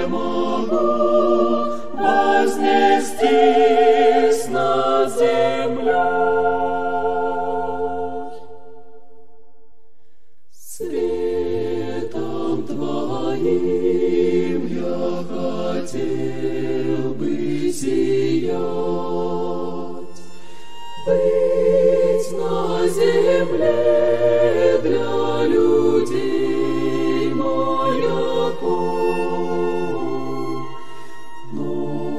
могу вознестись над землей. Светом Твоим я хотел бы сиять, быть на земле для людей маяком. Но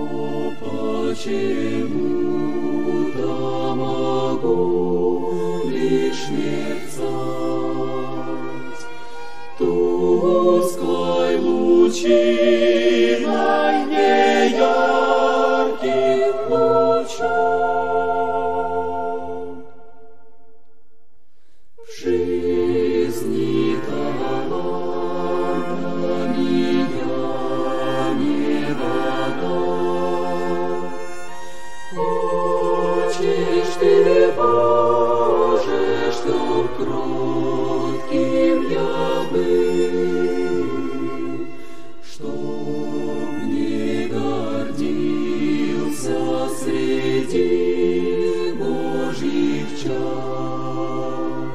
почему-то могу лишь мерцать тусклой лучиной неярким лучом. В жизни таланта меня не догнать. Хочешь ты, Боже, чтоб кротким я был, чтоб не гордился среди Божьих чад,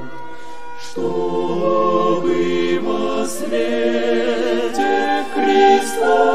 чтобы во свете Христа